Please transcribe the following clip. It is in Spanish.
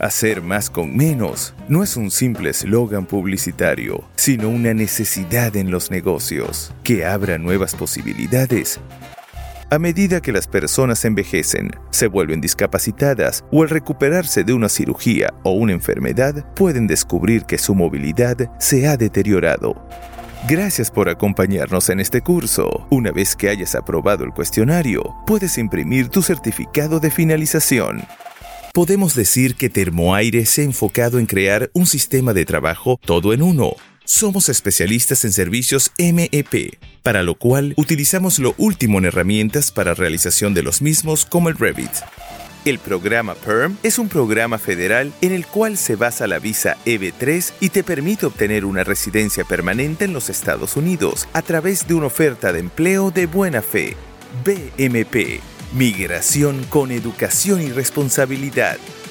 Hacer más con menos no es un simple eslogan publicitario, sino una necesidad en los negocios, que abra nuevas posibilidades. A medida que las personas envejecen, se vuelven discapacitadas o al recuperarse de una cirugía o una enfermedad, pueden descubrir que su movilidad se ha deteriorado. Gracias por acompañarnos en este curso. Una vez que hayas aprobado el cuestionario, puedes imprimir tu certificado de finalización. Podemos decir que Termoaire se ha enfocado en crear un sistema de trabajo todo en uno. Somos especialistas en servicios MEP, para lo cual utilizamos lo último en herramientas para realización de los mismos como el Revit. El programa PERM es un programa federal en el cual se basa la visa EB3 y te permite obtener una residencia permanente en los Estados Unidos a través de una oferta de empleo de buena fe. BMP. Migración con educación y responsabilidad.